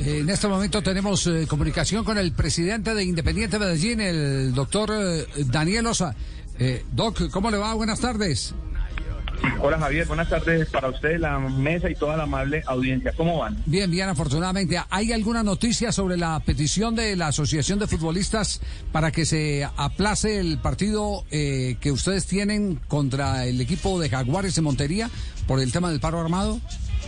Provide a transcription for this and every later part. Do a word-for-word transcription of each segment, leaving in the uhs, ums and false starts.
En este momento tenemos eh, comunicación con el presidente de Independiente Medellín, el doctor eh, Daniel Osa. Eh, Doc, ¿cómo le va? Buenas tardes. Hola Javier, buenas tardes para usted, la mesa y toda la amable audiencia. ¿Cómo van? Bien, bien, afortunadamente. ¿Hay alguna noticia sobre la petición de la Asociación de Futbolistas para que se aplace el partido eh, que ustedes tienen contra el equipo de Jaguares de Montería por el tema del paro armado?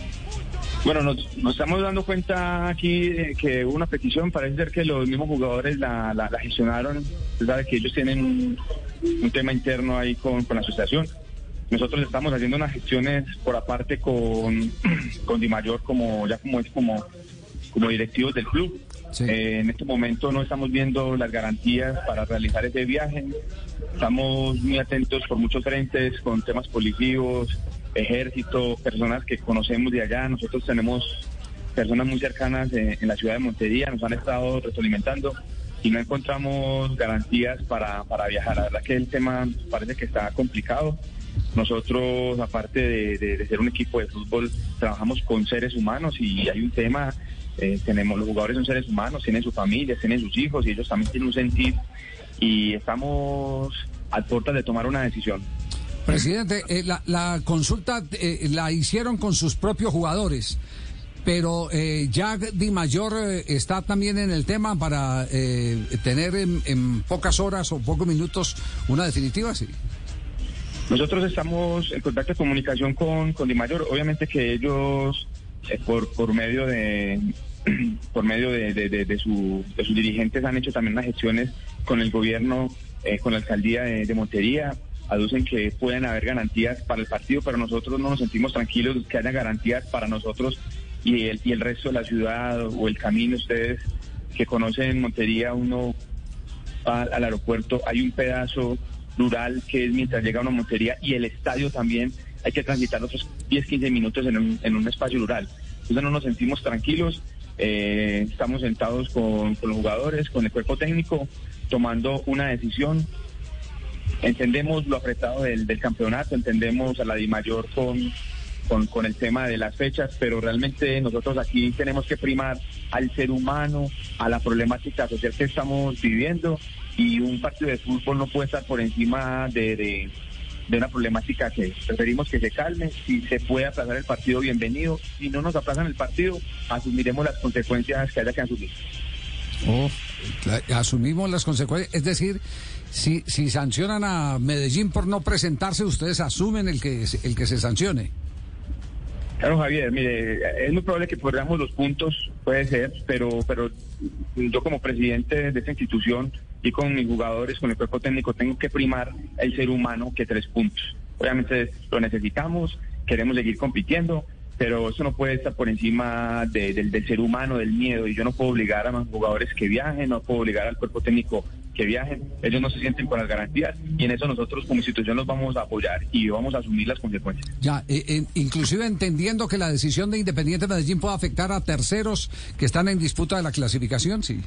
Bueno, nos, nos estamos dando cuenta aquí eh, que hubo una petición. Parece ser que los mismos jugadores la, la, la gestionaron. Usted sabe que ellos tienen un, un tema interno ahí con, con la asociación. Nosotros estamos haciendo unas gestiones por aparte con, con Di Mayor, como ya como es como, como directivos del club. Sí. Eh, en este momento no estamos viendo las garantías para realizar ese viaje. Estamos muy atentos por muchos frentes, con temas políticos, ejército, personas que conocemos de allá. Nosotros tenemos personas muy cercanas en, en la ciudad de Montería, nos han estado retroalimentando y no encontramos garantías para, para viajar. La verdad que el tema parece que está complicado. Nosotros, aparte de, de, de ser un equipo de fútbol, trabajamos con seres humanos y hay un tema, eh, tenemos, los jugadores son seres humanos, tienen sus familias, tienen sus hijos y ellos también tienen un sentir y estamos a puertas de tomar una decisión. Presidente, eh, la, la consulta eh, la hicieron con sus propios jugadores, pero eh, ya Di Mayor eh, está también en el tema para eh, tener en, en pocas horas o pocos minutos una definitiva, ¿sí? Nosotros estamos en contacto de comunicación con, con Di Mayor. Obviamente que ellos, eh, por por medio de por medio de, de, de, de, su, de sus dirigentes, han hecho también unas gestiones con el gobierno, eh, con la alcaldía de, de Montería. Aducen que pueden haber garantías para el partido, pero nosotros no nos sentimos tranquilos que haya garantías para nosotros y el, y el resto de la ciudad o el camino. Ustedes que conocen Montería, uno va al aeropuerto, hay un pedazo rural que es mientras llega a una Montería y el estadio también hay que transitar otros diez, quince minutos en un, en un espacio rural. Entonces no nos sentimos tranquilos, eh, estamos sentados con, con los jugadores, con el cuerpo técnico, tomando una decisión. Entendemos lo apretado del, del campeonato, entendemos a la Di Mayor con, con, con el tema de las fechas, pero realmente nosotros aquí tenemos que primar al ser humano, a la problemática social que estamos viviendo. Y un partido de fútbol no puede estar por encima de, de, de una problemática que preferimos que se calme. Si se puede aplazar el partido, bienvenido. Si no nos aplazan el partido, asumiremos las consecuencias que haya que asumir. Oh, asumimos las consecuencias. Es decir, si, si sancionan a Medellín por no presentarse, ustedes asumen el que, el que se sancione. Claro, Javier, mire, es muy probable que perdamos los puntos, puede ser, pero pero yo como presidente de esta institución y con mis jugadores, con el cuerpo técnico, tengo que primar el ser humano que tres puntos. Obviamente lo necesitamos, queremos seguir compitiendo, pero eso no puede estar por encima de, del, del ser humano, del miedo, y yo no puedo obligar a los jugadores que viajen, no puedo obligar al cuerpo técnico que viajen, ellos no se sienten con las garantías y en eso nosotros como institución los vamos a apoyar y vamos a asumir las consecuencias. Ya, eh, eh, inclusive entendiendo que la decisión de Independiente Medellín puede afectar a terceros que están en disputa de la clasificación, sí.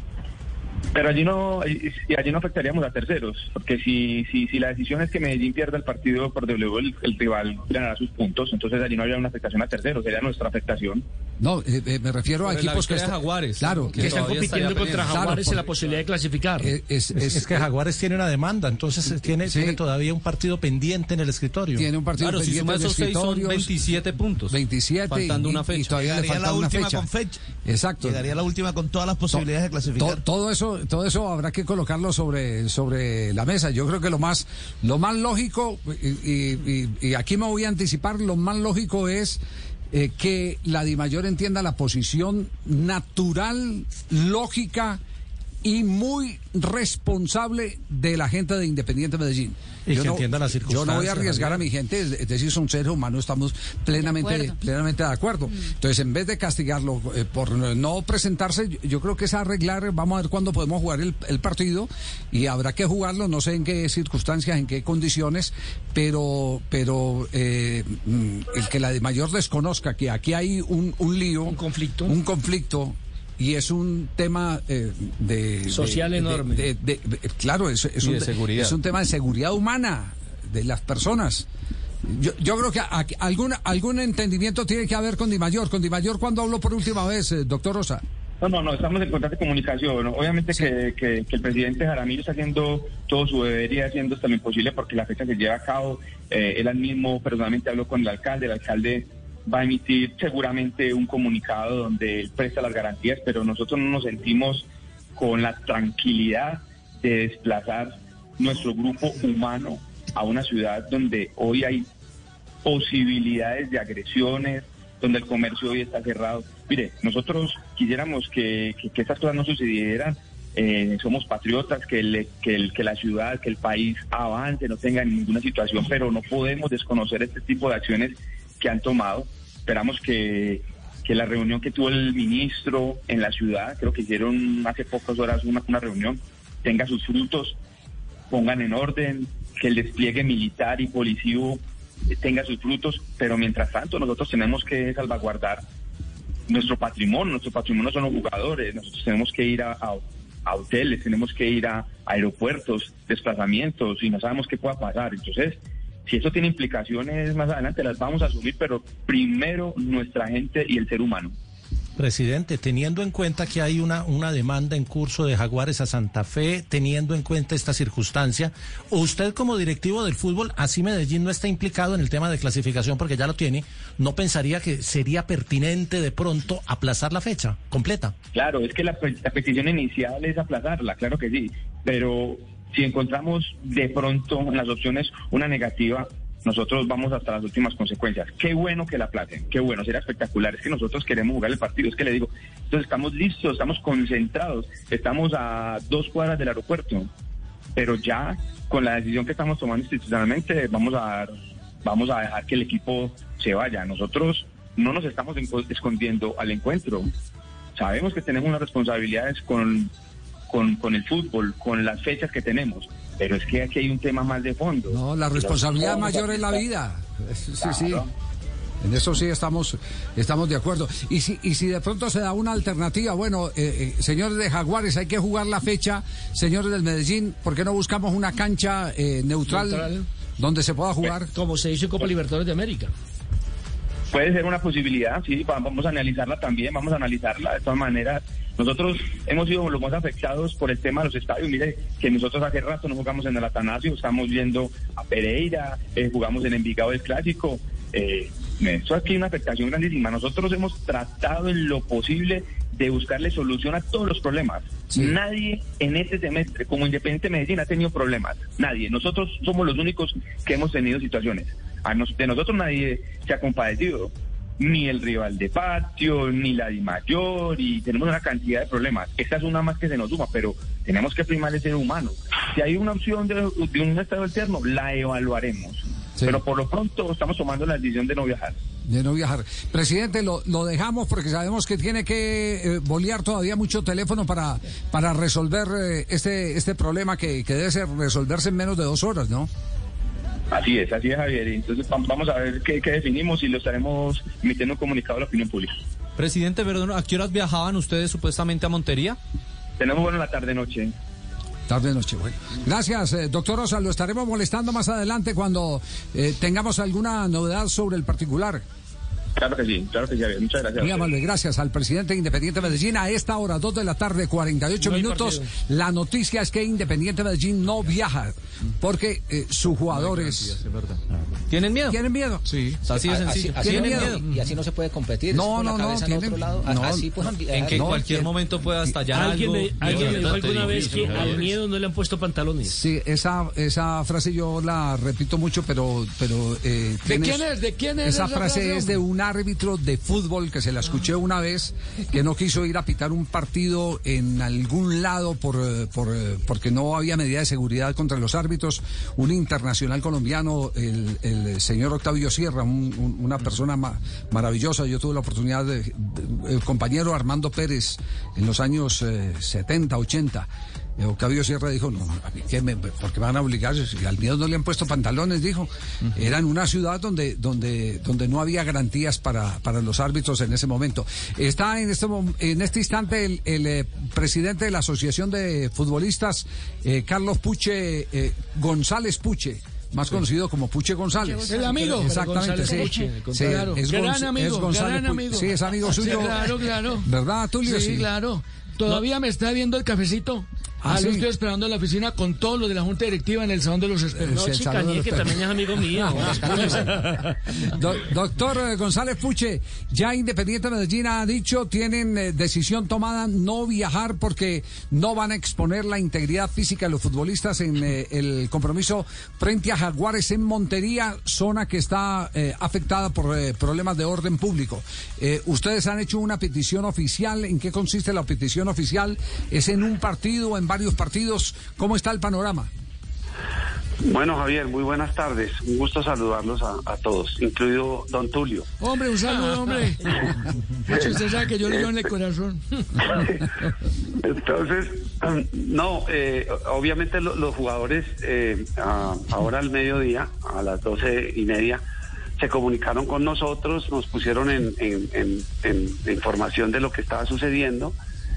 Pero allí no y allí no afectaríamos a terceros, porque si si si la decisión es que Medellín pierda el partido por W, el, el rival ganará sus puntos, entonces allí no habría una afectación a terceros, sería nuestra afectación. No, eh, eh, me refiero Por a equipos que están Jaguares, claro, que, que están compitiendo contra Jaguares claro, en la posibilidad de clasificar. Eh, es, es, es que Jaguares tiene una demanda, entonces tiene, sí. tiene todavía un partido pendiente en el escritorio. Tiene un partido claro, pendiente si suma en el esos escritorio. Seis son veintisiete puntos. veintisiete faltando y, una fecha. Y todavía Llegaría le falta la una última fecha. con fecha. Exacto. Llegaría la última con todas las posibilidades to, de clasificar. To, todo eso, todo eso habrá que colocarlo sobre sobre la mesa. Yo creo que lo más lo más lógico y, y, y aquí me voy a anticipar, lo más lógico es eh, que la Di Mayor entienda la posición natural, lógica y muy responsable de la gente de Independiente Medellín. Y yo que no, entiendan las circunstancias. Yo no voy a arriesgar Javier. a mi gente, es decir, son seres humanos, estamos plenamente de plenamente de acuerdo. Mm. Entonces, en vez de castigarlo eh, por no presentarse, yo, yo creo que es arreglar, vamos a ver cuándo podemos jugar el, el partido y habrá que jugarlo, no sé en qué circunstancias, en qué condiciones, pero pero eh, el que la de mayor desconozca que aquí hay un, un lío, un conflicto, un conflicto. Y es un tema eh, de... social de, enorme. De, de, de, claro, es, es, y un, de seguridad. es un tema de seguridad humana de las personas. Yo, yo creo que a, a, algún, algún entendimiento tiene que haber con Di Mayor. Con Di Mayor, ¿cuándo habló por última vez, eh, doctor Rosa? No, no, no, estamos en constante comunicación, ¿no? Obviamente sí. que, que, que el presidente Jaramillo está haciendo todo su deber y haciendo hasta lo imposible porque la fecha se lleva a cabo. Eh, él mismo personalmente habló con el alcalde, el alcalde va a emitir seguramente un comunicado donde él presta las garantías, pero nosotros no nos sentimos con la tranquilidad de desplazar nuestro grupo humano a una ciudad donde hoy hay posibilidades de agresiones, donde el comercio hoy está cerrado. Mire, nosotros quisiéramos que, que, que estas cosas no sucedieran. Eh, somos patriotas, que, el, que, el, que la ciudad, que el país avance, no tenga ninguna situación, pero no podemos desconocer este tipo de acciones que han tomado. Esperamos que, que la reunión que tuvo el ministro en la ciudad, creo que hicieron hace pocas horas una, una reunión, tenga sus frutos, pongan en orden, que el despliegue militar y policivo tenga sus frutos, pero mientras tanto nosotros tenemos que salvaguardar nuestro patrimonio. Nuestro patrimonio son los jugadores. Nosotros tenemos que ir a, a, a hoteles, tenemos que ir a, a aeropuertos, desplazamientos, y no sabemos qué pueda pasar. Entonces, si eso tiene implicaciones más adelante, las vamos a asumir, pero primero nuestra gente y el ser humano. Presidente, teniendo en cuenta que hay una, una demanda en curso de Jaguares a Santa Fe, teniendo en cuenta esta circunstancia, usted como directivo del fútbol, así Medellín no está implicado en el tema de clasificación porque ya lo tiene, ¿no pensaría que sería pertinente de pronto aplazar la fecha completa? Claro, es que la, la petición inicial es aplazarla, claro que sí, pero si encontramos de pronto en las opciones una negativa, nosotros vamos hasta las últimas consecuencias. Qué bueno que la aplacen, qué bueno, será espectacular. Es que nosotros queremos jugar el partido, es que le digo, entonces estamos listos, estamos concentrados, estamos a dos cuadras del aeropuerto, pero ya con la decisión que estamos tomando institucionalmente vamos a dar, vamos a dejar que el equipo se vaya. Nosotros no nos estamos escondiendo al encuentro, sabemos que tenemos unas responsabilidades con, con, con el fútbol, con las fechas que tenemos. Pero es que aquí hay un tema más de fondo. No, la responsabilidad Los... mayor es la vida. Sí, claro. sí. En eso sí estamos estamos de acuerdo. Y si y si de pronto se da una alternativa, bueno, eh, eh, señores de Jaguares, hay que jugar la fecha, señores del Medellín, ¿por qué no buscamos una cancha eh, neutral, neutral donde se pueda jugar? Eh, como se hizo en Copa Libertadores de América. Puede ser una posibilidad, sí, vamos a analizarla también, vamos a analizarla de todas maneras. Nosotros hemos sido los más afectados por el tema de los estadios. Mire, que nosotros hace rato no jugamos en el Atanasio, estamos viendo a Pereira, eh, jugamos en Envigado del Clásico. Eh, eso aquí es una afectación grandísima. Nosotros hemos tratado en lo posible de buscarle solución a todos los problemas. Sí. Nadie en este semestre, como Independiente Medellín, ha tenido problemas. Nadie. Nosotros somos los únicos que hemos tenido situaciones. A nos, de nosotros nadie se ha compadecido. Ni el rival de patio, ni la Di Mayor, y tenemos una cantidad de problemas. Esta es una más que se nos suma, pero tenemos que primar el ser humano. Si hay una opción de, de un estado alterno, la evaluaremos. Sí. Pero por lo pronto estamos tomando la decisión de no viajar. De no viajar. Presidente, lo, lo dejamos porque sabemos que tiene que eh, bolear todavía mucho teléfono para, para resolver eh, este, este problema que, que debe ser resolverse en menos de dos horas, ¿no? Así es, así es, Javier. Entonces vamos a ver qué, qué definimos y lo estaremos emitiendo un comunicado a la opinión pública. Presidente, perdón, ¿a qué horas viajaban ustedes supuestamente a Montería? Tenemos bueno la tarde-noche. Tarde-noche, bueno. Gracias, eh, doctor Rosa. Lo estaremos molestando más adelante cuando eh, tengamos alguna novedad sobre el particular. Claro que sí, claro que sí, Javier. Muchas gracias. Muy amable, gracias al presidente de Independiente Medellín. A esta hora, dos de la tarde, cuarenta y ocho no minutos. La noticia es que Independiente Medellín no viaja porque eh, sus jugadores... Es verdad. ¿Tienen miedo? ¿Tienen miedo? Sí, así de sencillo. Así, así ¿Tienen miedo? miedo? Y así no se puede competir. No, no, no. En otro lado. No, así pues, en que en no, cualquier no, momento pueda estallar alguien algo. Me, alguien me dijo alguna vez que al miedo no le han puesto pantalones. Sí, esa esa frase yo la repito mucho, pero... pero eh, ¿De quién es? ¿De quién es? Esa, esa frase, frase es de un árbitro de fútbol que se la escuché una vez, que no quiso ir a pitar un partido en algún lado por, por porque no había medida de seguridad contra los árbitros. Un internacional colombiano, el, el señor Octavio Sierra, un, un, una persona ma, maravillosa. Yo tuve la oportunidad de, de, el compañero Armando Pérez en los años eh, setenta, ochenta. Octavio Sierra dijo, no, a mí ¿qué me, ¿por qué me van a obligar? Si al mío no le han puesto pantalones, dijo. Uh-huh. Era en una ciudad donde donde donde no había garantías para, para los árbitros en ese momento. Está en este en este instante el, el eh, presidente de la Asociación de Futbolistas, eh, Carlos Puche, eh, González Puche. más conocido como Puche González. El amigo. Exactamente, sí. Puche, sí, claro. es Gran Gonz- amigo, es González gran Pu- amigo. Sí, es amigo suyo. Sí, claro, claro. ¿Verdad, Tulio? Sí, claro. Todavía me está viendo el cafecito. Ah, Ah, ¿sí? lo estoy esperando en la oficina con todos los de la Junta Directiva en el Salón de los Espejos. No, Sí, el chica, saludo ni de que los también es amigo mío. Do- doctor eh, González Puche, ya Independiente Medellín ha dicho, tienen eh, decisión tomada no viajar porque no van a exponer la integridad física de los futbolistas en eh, el compromiso frente a Jaguares en Montería, zona que está eh, afectada por eh, problemas de orden público. Eh, ustedes han hecho una petición oficial. ¿En qué consiste la petición oficial? ¿Es en un partido, en varios partidos? ¿Cómo está el panorama? Bueno, Javier, muy buenas tardes. Un gusto saludarlos a, a todos, incluido don Tulio. Hombre, un saludo, hombre. Pucho, usted sabe que yo le llevo en el corazón. Entonces, no, eh, obviamente lo, los jugadores eh, a, ahora al mediodía, a las doce y media, se comunicaron con nosotros, nos pusieron en, en, en, en, en información de lo que estaba sucediendo.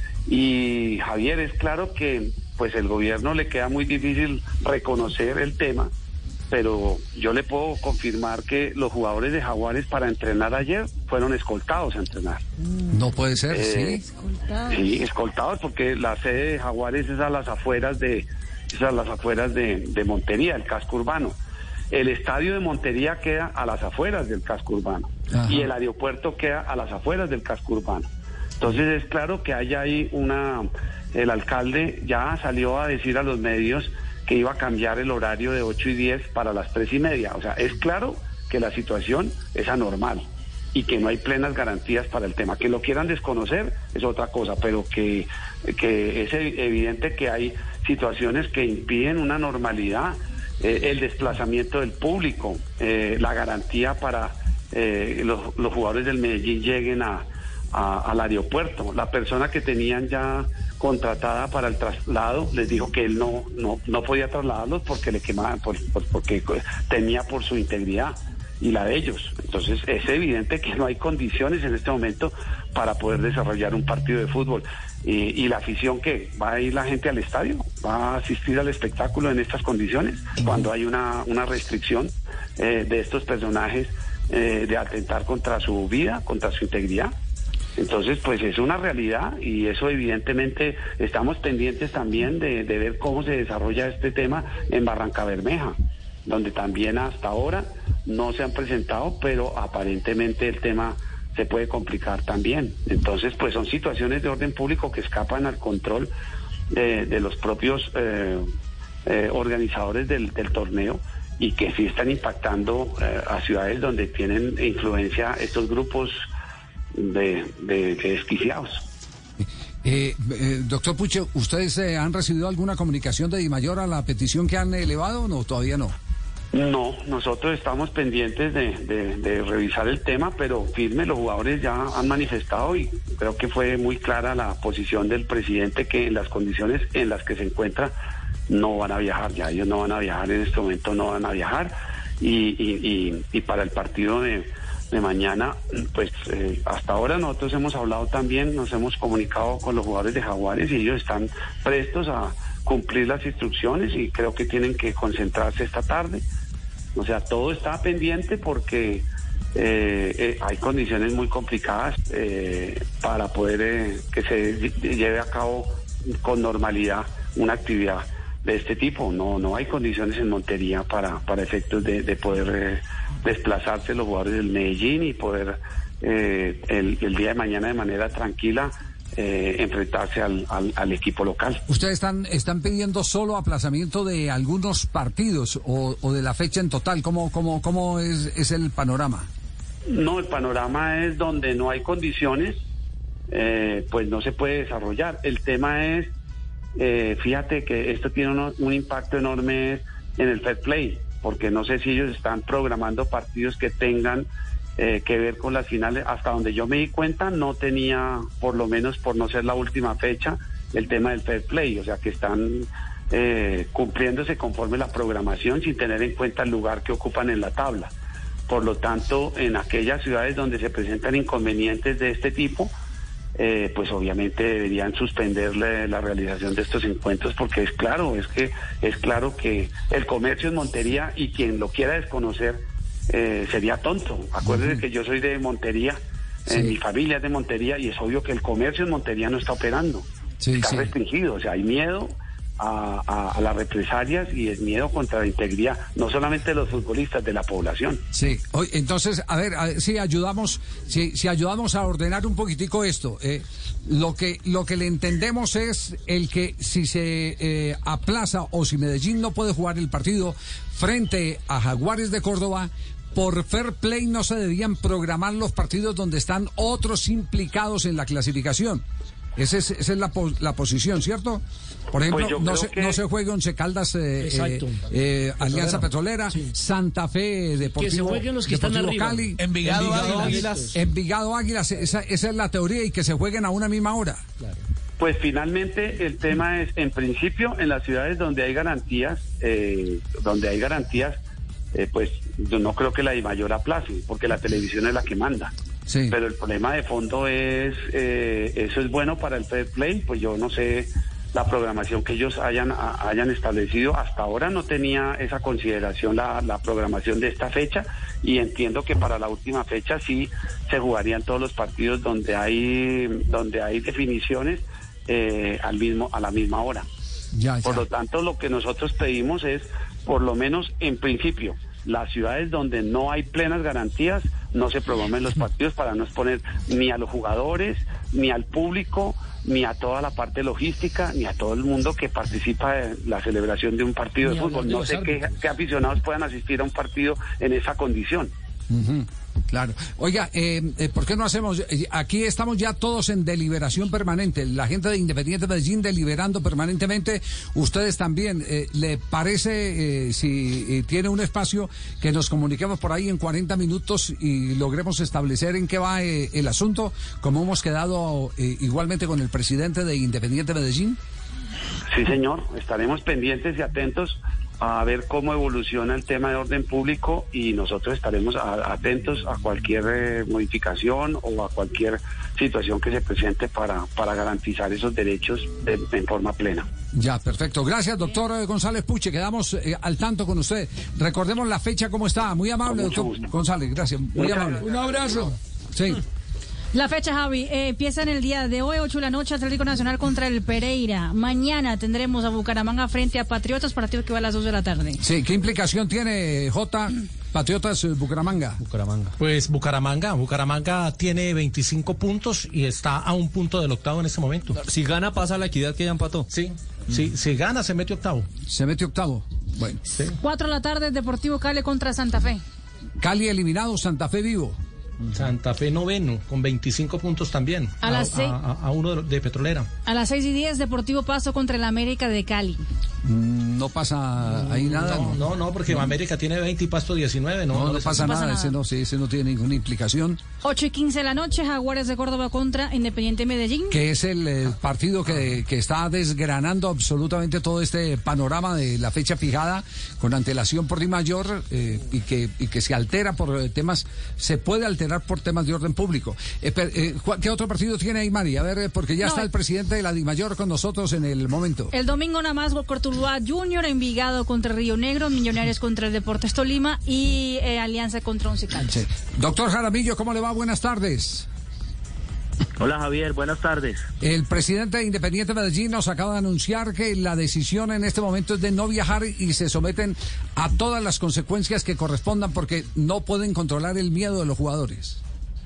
Y Javier, es claro que pues el gobierno le queda muy difícil reconocer el tema, pero yo le puedo confirmar que los jugadores de Jaguares para entrenar ayer fueron escoltados a entrenar. No puede ser, Eh, sí. Sí, escoltados, porque la sede de Jaguares es a las afueras de, es a las afueras de, de Montería, el casco urbano. El estadio de Montería queda a las afueras del casco urbano. Ajá. Y el aeropuerto queda a las afueras del casco urbano. Entonces es claro que hay ahí una, el alcalde ya salió a decir a los medios que iba a cambiar el horario de ocho y diez para las tres y media. O sea, es claro que la situación es anormal y que no hay plenas garantías para el tema. Que lo quieran desconocer es otra cosa, pero que, que es evidente que hay situaciones que impiden una normalidad, eh, el desplazamiento del público, eh, la garantía para eh, los, los jugadores del Medellín lleguen a A, al aeropuerto. La persona que tenían ya contratada para el traslado les dijo que él no no no podía trasladarlos porque le quemaban, por, por, porque temía por su integridad y la de ellos. Entonces es evidente que no hay condiciones en este momento para poder desarrollar un partido de fútbol. Y, y la afición, ¿qué? ¿Va a ir la gente al estadio? ¿Va a asistir al espectáculo en estas condiciones? Cuando hay una, una restricción eh, de estos personajes eh, de atentar contra su vida, contra su integridad. Entonces, pues es una realidad y eso evidentemente estamos pendientes también de, de ver cómo se desarrolla este tema en Barranca Bermeja, donde también hasta ahora no se han presentado, pero aparentemente el tema se puede complicar también. Entonces, pues son situaciones de orden público que escapan al control de, de los propios eh, eh, organizadores del, del torneo y que sí están impactando eh, a ciudades donde tienen influencia estos grupos de, de, de desquiciados. Eh, eh, doctor Puche, ¿ustedes eh, han recibido alguna comunicación de Dimayor a la petición que han elevado o no? Todavía no. No, nosotros estamos pendientes de, de, de revisar el tema, pero firme, los jugadores ya han manifestado y creo que fue muy clara la posición del presidente que en las condiciones en las que se encuentra no van a viajar, ya ellos no van a viajar en este momento, no van a viajar y, y, y, y para el partido de de mañana, pues eh, hasta ahora nosotros hemos hablado también, nos hemos comunicado con los jugadores de Jaguares y ellos están prestos a cumplir las instrucciones y creo que tienen que concentrarse esta tarde. O sea, todo está pendiente porque eh, eh, hay condiciones muy complicadas eh, para poder eh, que se lleve a cabo con normalidad una actividad de este tipo. No no hay condiciones en Montería para, para efectos de, de poder eh, desplazarse los jugadores del Medellín y poder eh, el, el día de mañana de manera tranquila eh, enfrentarse al, al, al equipo local. ¿Ustedes están están pidiendo solo aplazamiento de algunos partidos o, o de la fecha en total? ¿Cómo, cómo, cómo es, es el panorama? No, el panorama es donde no hay condiciones, eh, pues no se puede desarrollar. El tema es, eh, fíjate que esto tiene uno, un impacto enorme en el fair play, porque no sé si ellos están programando partidos que tengan eh, que ver con las finales. Hasta donde yo me di cuenta no tenía, por lo menos por no ser la última fecha, el tema del fair play, o sea que están eh, cumpliéndose conforme la programación sin tener en cuenta el lugar que ocupan en la tabla. Por lo tanto, en aquellas ciudades donde se presentan inconvenientes de este tipo, eh, pues obviamente deberían suspender la, la realización de estos encuentros, porque es claro, es que es claro que el comercio en Montería, y quien lo quiera desconocer eh, sería tonto. Acuérdense uh-huh. que yo soy de Montería, sí. eh, mi familia es de Montería, y es obvio que el comercio en Montería no está operando, sí, está sí. restringido, o sea, hay miedo A, a, a las represalias y el miedo contra la integridad, no solamente de los futbolistas, de la población. Sí, hoy, entonces, a ver, a ver si ayudamos, si, si ayudamos a ordenar un poquitico esto. Eh, lo que lo que le entendemos es el que si se eh, aplaza o si Medellín no puede jugar el partido frente a Jaguares de Córdoba, por fair play no se debían programar los partidos donde están otros implicados en la clasificación. Esa es, esa es la, la posición, ¿cierto? Por ejemplo, pues no, se, que... no se juega Once Caldas, eh, eh, eh, Alianza Petrolera, sí. Santa Fe, Deportivo, que se jueguen los que Deportivo están arriba. Cali, Envigado, Envigado Águilas. Águilas. Envigado Águilas, esa, esa es la teoría, y que se jueguen a una misma hora. Claro. Pues finalmente el tema es, en principio, en las ciudades donde hay garantías, eh, donde hay garantías, eh, pues yo no creo que la DIMAYOR aplace, porque la televisión es la que manda. Sí. Pero el problema de fondo es, eh, ¿eso es bueno para el fair play? Pues yo no sé la programación que ellos hayan, a, hayan establecido. Hasta ahora no tenía esa consideración la, la programación de esta fecha, y entiendo que para la última fecha sí se jugarían todos los partidos donde hay, donde hay definiciones eh, al mismo, a la misma hora. Ya, ya. Por lo tanto, lo que nosotros pedimos es, por lo menos en principio, las ciudades donde no hay plenas garantías, no se programen los partidos para no exponer ni a los jugadores, ni al público, ni a toda la parte logística, ni a todo el mundo que participa en la celebración de un partido de fútbol. No sé qué, qué aficionados puedan asistir a un partido en esa condición. Uh-huh. Claro. Oiga, eh, eh, ¿por qué no hacemos? Eh, aquí estamos ya todos en deliberación permanente. La gente de Independiente Medellín deliberando permanentemente. Ustedes también. Eh, ¿Le parece, eh, si eh, tiene un espacio, que nos comuniquemos por ahí en cuarenta minutos y logremos establecer en qué va eh, el asunto, como hemos quedado eh, igualmente con el presidente de Independiente Medellín? Sí, señor. Estaremos pendientes y atentos a ver cómo evoluciona el tema de orden público, y nosotros estaremos a, atentos a cualquier eh, modificación o a cualquier situación que se presente para, para garantizar esos derechos de, en forma plena. Ya, perfecto. Gracias, doctor González Puche. Quedamos eh, al tanto con usted. Recordemos la fecha, ¿cómo está? Muy amable, doctor gusto. González. Gracias. Muy Muchas amable. Un abrazo. Sí. La fecha, Javi, eh, empieza en el día de hoy, ocho de la noche, Atlético Nacional contra el Pereira. Mañana tendremos a Bucaramanga frente a Patriotas, partido que va a las dos de la tarde. Sí, ¿qué implicación tiene, J, Patriotas Bucaramanga? Bucaramanga. Pues Bucaramanga, Bucaramanga tiene veinticinco puntos y está a un punto del octavo en este momento. Si gana, pasa la Equidad, que ya empató. Sí, mm. sí, si gana, se mete octavo. Se mete octavo, bueno. Sí. Cuatro de la tarde, Deportivo Cali contra Santa Fe. Cali eliminado, Santa Fe vivo. Santa Fe noveno, con veinticinco puntos también, a, a, las seis, a, a uno de, de Petrolera. A las seis y diez, Deportivo Pasto contra el América de Cali. No pasa ahí nada. No, no, no, porque no. América tiene veinte y Pasto diecinueve. No, no, no, no pasa, no nada, pasa nada. Ese, no, sí, ese no tiene ninguna implicación. ocho y quince de la noche, Jaguares de Córdoba contra Independiente Medellín. Que es el, el partido que, que está desgranando absolutamente todo este panorama de la fecha fijada con antelación por DIMAYOR, eh, y, que, y que se altera por temas, se puede alterar por temas de orden público. Eh, eh, ¿Qué otro partido tiene ahí, Mari? A ver, porque ya no, está el presidente de la DIMAYOR con nosotros en el momento. El domingo nada más, Cortuluá Junior, Envigado contra Río Negro, Millonarios contra el Deportes Tolima y eh, Alianza contra Once Caldas. Sí. Doctor Jaramillo, ¿cómo le va? Buenas tardes. Hola Javier, buenas tardes. El presidente de Independiente Medellín nos acaba de anunciar que la decisión en este momento es de no viajar y se someten a todas las consecuencias que correspondan porque no pueden controlar el miedo de los jugadores.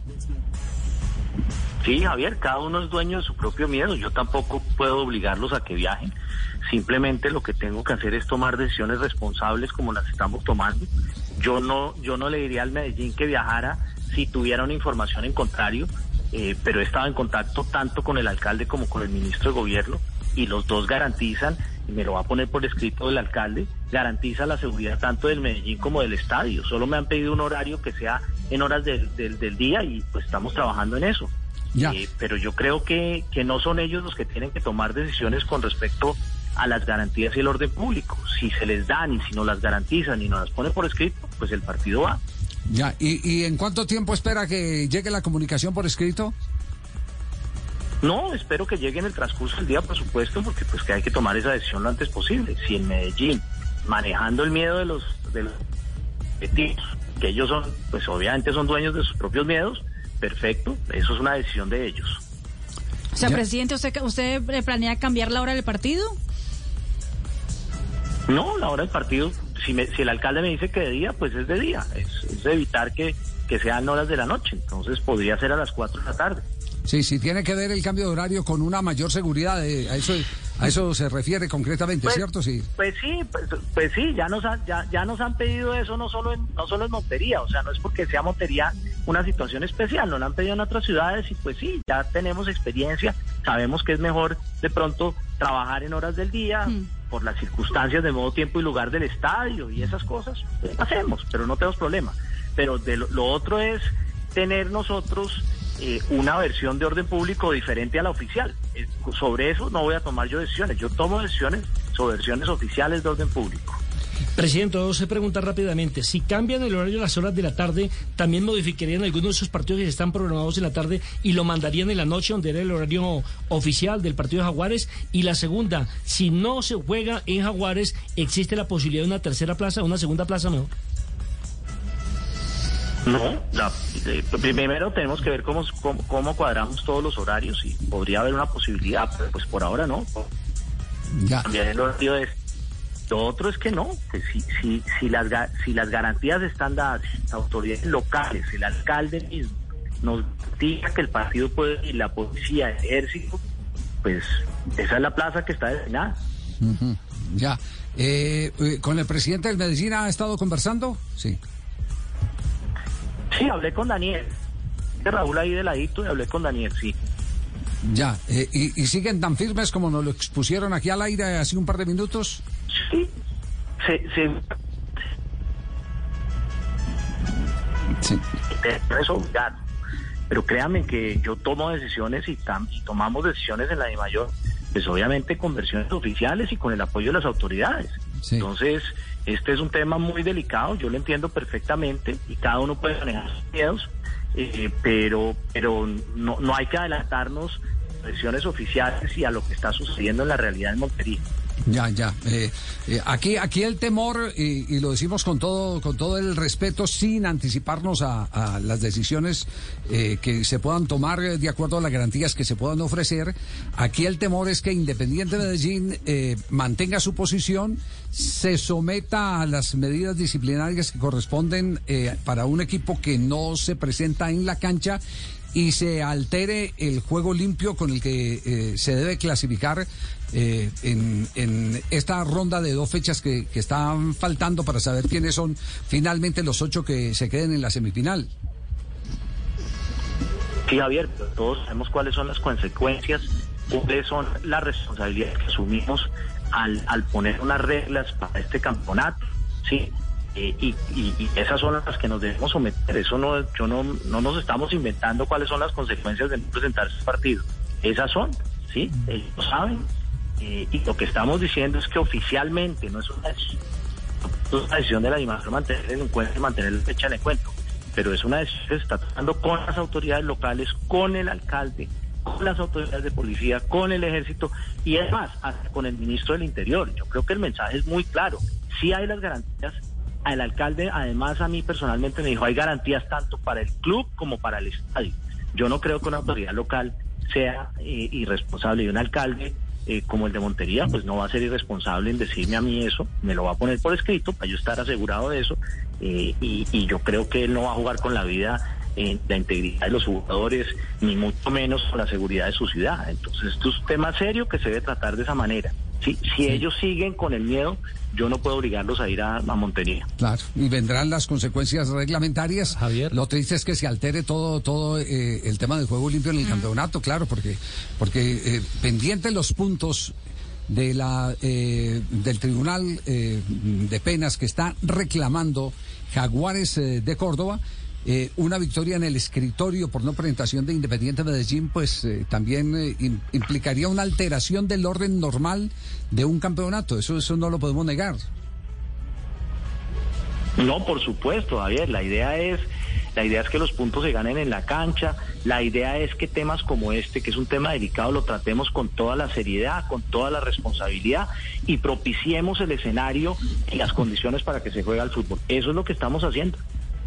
Sí, Javier, cada uno es dueño de su propio miedo. Yo tampoco puedo obligarlos a que viajen. Simplemente lo que tengo que hacer es tomar decisiones responsables como las estamos tomando. Yo no, yo no le diría al Medellín que viajara si tuviera una información en contrario, eh, pero he estado en contacto tanto con el alcalde como con el ministro de gobierno y los dos garantizan, y me lo va a poner por escrito el alcalde, garantiza la seguridad tanto del Medellín como del estadio. Solo me han pedido un horario que sea en horas del, del, del día y pues estamos trabajando en eso. Ya. Eh, pero yo creo que, que no son ellos los que tienen que tomar decisiones con respecto a las garantías y el orden público. Si se les dan y si no las garantizan y no las ponen por escrito, pues el partido va. Ya, ¿y, y en cuánto tiempo espera que llegue la comunicación por escrito? No, espero que llegue en el transcurso del día, por supuesto, porque pues que hay que tomar esa decisión lo antes posible. Si en Medellín, manejando el miedo de los de los objetivos, que ellos son, pues obviamente son dueños de sus propios miedos, perfecto, eso es una decisión de ellos. O sea, Ya. presidente, ¿usted, usted planea cambiar la hora del partido? No, la hora del partido, si, me, si el alcalde me dice que de día, pues es de día, es, es evitar que, que sean horas de la noche, entonces podría ser a las cuatro de la tarde. Sí, sí, tiene que ver el cambio de horario con una mayor seguridad, eh, a eso a eso se refiere concretamente, Pues, ¿cierto? Sí. Pues sí, pues, pues sí, ya nos han, ya, ya nos han pedido eso no solo en, no solo en Montería, o sea, no es porque sea Montería una situación especial, nos lo han pedido en otras ciudades y pues sí, ya tenemos experiencia, sabemos que es mejor de pronto trabajar en horas del día, mm. por las circunstancias de modo, tiempo y lugar del estadio y esas cosas, pues, hacemos, pero no tenemos problema. Pero de lo, lo otro es tener nosotros eh, una versión de orden público diferente a la oficial. Eh, sobre eso no voy a tomar yo decisiones, yo tomo decisiones sobre versiones oficiales de orden público. Presidente, vamos a preguntar rápidamente, si cambian el horario a las horas de la tarde, ¿también modificarían algunos de esos partidos que están programados en la tarde y lo mandarían en la noche, donde era el horario oficial del partido de Jaguares? Y la segunda, si no se juega en Jaguares, ¿existe la posibilidad de una tercera plaza, una segunda plaza mejor? No, la, eh, primero tenemos que ver cómo, cómo, cómo cuadramos todos los horarios y podría haber una posibilidad, pero pues por ahora no. Ya. Cambiar el horario de... Lo otro es que no, que si, si, si, las, si las garantías están dadas, las autoridades locales, el alcalde mismo, nos diga que el partido puede ir, la policía, el ejército, pues esa es la plaza que está destinada. Uh-huh. Ya. Eh, ¿Con el presidente del Medellín ha estado conversando? Sí. Sí, hablé con Daniel. De Raúl ahí de ladito y hablé con Daniel, sí. Ya. Eh, y, ¿Y siguen tan firmes como nos lo expusieron aquí al aire hace un par de minutos? Sí. Se, se... Sí. Eso, ya. Pero créanme que yo tomo decisiones y, tam, y tomamos decisiones en la DIMAYOR, pues obviamente con versiones oficiales y con el apoyo de las autoridades. Sí. Entonces, este es un tema muy delicado, yo lo entiendo perfectamente y cada uno puede manejar sus miedos, eh, pero pero no, no hay que adelantarnos a versiones oficiales y a lo que está sucediendo en la realidad en Montería. Ya, ya. Eh, eh, aquí, aquí el temor, y, y lo decimos con todo, con todo el respeto, sin anticiparnos a, a las decisiones eh, que se puedan tomar de acuerdo a las garantías que se puedan ofrecer. Aquí el temor es que Independiente Medellín eh, mantenga su posición, se someta a las medidas disciplinarias que corresponden eh, para un equipo que no se presenta en la cancha y se altere el juego limpio con el que eh, se debe clasificar eh, en, en esta ronda de dos fechas que, que están faltando para saber quiénes son finalmente los ocho que se queden en la semifinal. Sí, Javier, todos sabemos cuáles son las consecuencias, cuáles son las responsabilidades que asumimos al, al poner unas reglas para este campeonato, ¿sí? Eh, y, y, y esas son las que nos debemos someter. Eso no, yo no, no nos estamos inventando cuáles son las consecuencias de no presentar ese partido. Esas son, sí, ellos lo saben. Eh, y lo que estamos diciendo es que oficialmente no es una decisión, no es una decisión de la DIMAYOR mantener el encuentro y mantener la fecha del encuentro, pero es una decisión que se está tratando con las autoridades locales, con el alcalde, con las autoridades de policía, con el ejército y es más, hasta con el ministro del Interior. Yo creo que el mensaje es muy claro. Sí hay las garantías. El alcalde, además, a mí personalmente me dijo, hay garantías tanto para el club como para el estadio. Yo no creo que una autoridad local sea eh, irresponsable y un alcalde eh, como el de Montería, pues no va a ser irresponsable en decirme a mí eso, me lo va a poner por escrito para yo estar asegurado de eso eh, y, y yo creo que él no va a jugar con la vida, eh, la integridad de los jugadores, ni mucho menos con la seguridad de su ciudad. Entonces, esto es un tema serio que se debe tratar de esa manera. Si, si sí. ellos siguen con el miedo, yo no puedo obligarlos a ir a, a Montería. Claro, y vendrán las consecuencias reglamentarias. Javier. Lo triste es que se altere todo todo eh, el tema del juego limpio en el mm. campeonato, claro, porque porque eh, pendientes los puntos de la eh, del Tribunal eh, de Penas que está reclamando Jaguares eh, de Córdoba. Eh, una victoria en el escritorio por no presentación de Independiente Medellín, pues eh, también eh, in, implicaría una alteración del orden normal de un campeonato. Eso, eso no lo podemos negar. No, por supuesto, Javier. La idea es La idea es que los puntos se ganen en la cancha. La idea es que temas como este, que es un tema delicado, lo tratemos con toda la seriedad, con toda la responsabilidad y propiciemos el escenario y las condiciones para que se juegue al fútbol. Eso es lo que estamos haciendo.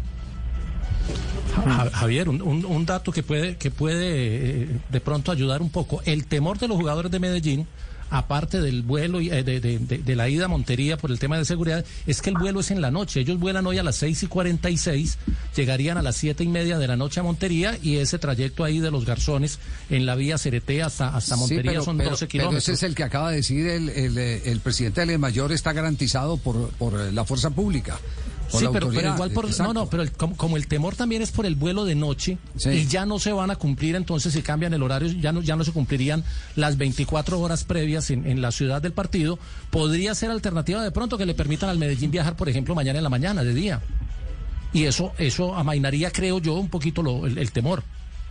Javier, un, un, un dato que puede, que puede eh, de pronto ayudar un poco. El temor de los jugadores de Medellín, aparte del vuelo, eh, de, de, de, de la ida a Montería por el tema de seguridad, es que el vuelo es en la noche. Ellos vuelan hoy a las seis y cuarenta y seis, llegarían a las siete y media de la noche a Montería, y ese trayecto ahí de los Garzones en la vía Cereté hasta, hasta Montería sí, pero, son pero, doce kilómetros. Pero ese es el que acaba de decir el, el, el presidente del Mayor, está garantizado por, por la fuerza pública. Sí, pero, pero igual por exacto. no, no, pero el, como, como el temor también es por el vuelo de noche, sí. Y ya no se van a cumplir, entonces si cambian el horario ya no ya no se cumplirían las veinticuatro horas previas en, en la ciudad del partido. Podría ser alternativa de pronto que le permitan al Medellín viajar, por ejemplo, mañana en la mañana, de día. Y eso eso amainaría, creo yo, un poquito lo, el, el temor.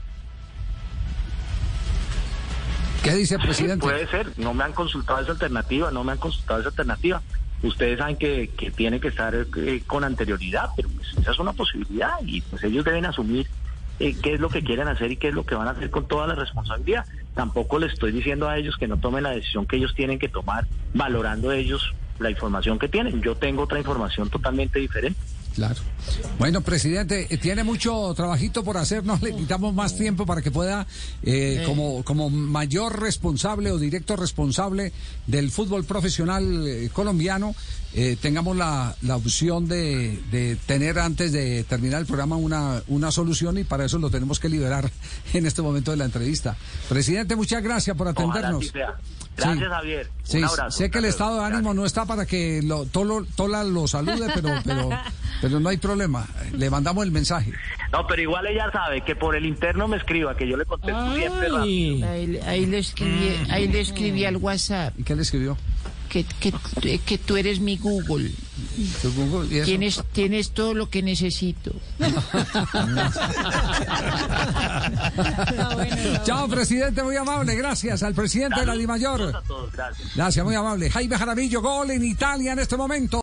¿Qué dice el presidente? Sí, puede ser, no me han consultado esa alternativa, no me han consultado esa alternativa. Ustedes saben que, que tiene que estar eh, con anterioridad, pero pues esa es una posibilidad y pues ellos deben asumir eh, qué es lo que quieren hacer y qué es lo que van a hacer con toda la responsabilidad. Tampoco les estoy diciendo a ellos que no tomen la decisión que ellos tienen que tomar, valorando ellos la información que tienen. Yo tengo otra información totalmente diferente. Claro. Bueno, presidente, tiene mucho trabajito por hacer, no le quitamos más tiempo para que pueda, eh, como, como mayor responsable o directo responsable del fútbol profesional eh, colombiano, eh, tengamos la, la opción de, de tener antes de terminar el programa una, una solución, y para eso lo tenemos que liberar en este momento de la entrevista. Presidente, muchas gracias por atendernos. Gracias, sí. Javier. Un sí, abrazo. Sé que el estado de ánimo gracias. No está para que lo, Tolo, Tola lo salude, pero, pero, pero no hay problema. Le mandamos el mensaje. No, pero igual ella sabe que por el interno me escriba, que yo le contesto Ay. siempre rápido. Ahí, ahí, le escribí, ahí le escribí al WhatsApp. ¿Y qué le escribió? Que, que, que tú eres mi Google. ¿Tu Google? ¿Y eso? Tienes, tienes todo lo que necesito. No, bueno, no. Chao, presidente, muy amable. Gracias al presidente Saludos de la DIMAYOR. A todos, gracias. Gracias, muy amable. Jaime Jaramillo, gol en Italia en este momento.